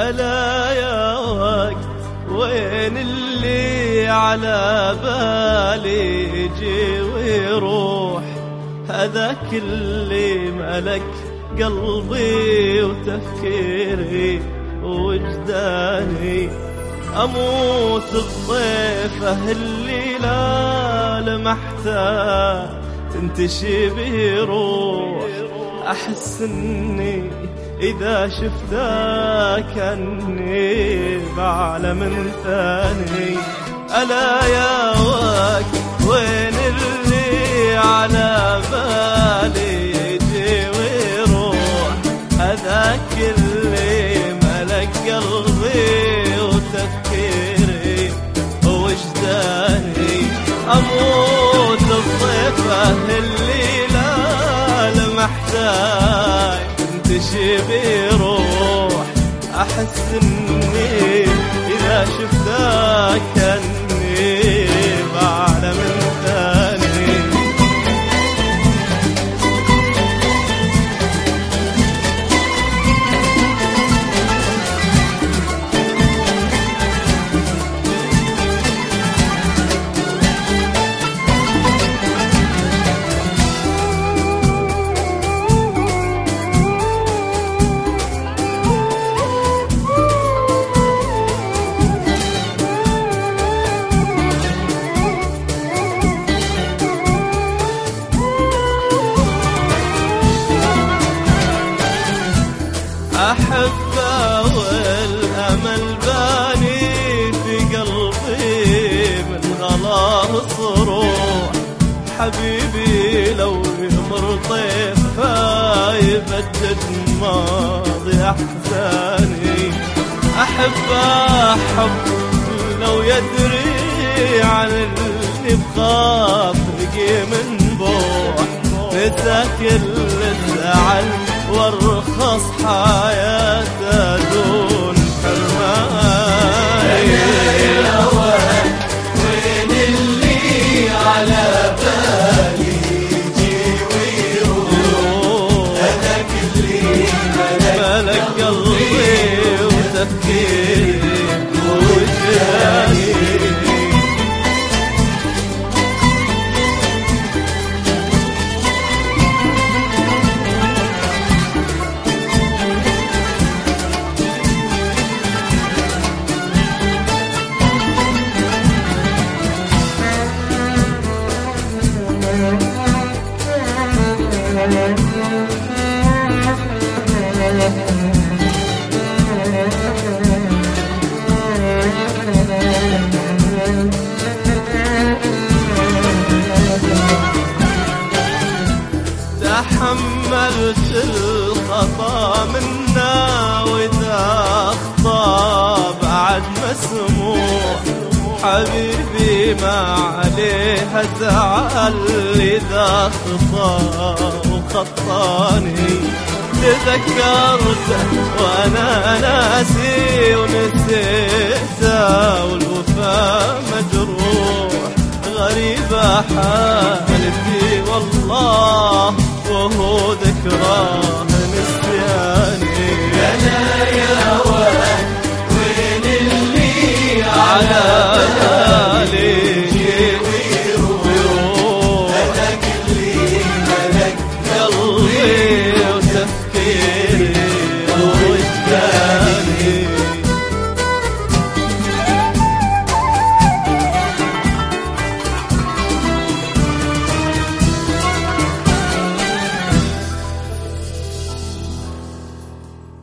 ألا يا وقت وين اللي على بالي يجي ويروح؟ هذاك اللي ملك قلبي وتفكيري ووجداني. أموت الضيفة اللي لا لمحتها تنتشي بروح. أحس إني إذا شفتها كأني بعالم ثاني. ألا يا وقت وين اللي على بالي يجي ويروح؟ هذاك اللي ملك قلبي وتفكيري ووجداني. أموت الضيفة اللي لا لمحتاج تنتشي بروح. أحس إني إذا شفتها كأني بعالم ثاني. أحبه والأمل باني في قلبي من غلاص روح. حبيبي لو يمر طيف يبدد ماضي أحزاني. أحبه حب لو يدري عن اللي بخاف يجي من بوح. نسى كل الزعل وارخص حياته دون حرماني. يا وين اللي على بالي يجي ويروح؟ هذاك اللي ملك قلبي وتفكيري ووجداني. تحملت الخطا منا وإذا أخطأ بعد مسموح. حبيبي ما عليها زعل إذا خطأ وخطاني. تذكرته وأنا ناسي ونسيته والوفا مجروح. غريبة حالتي والله وهو ذكرى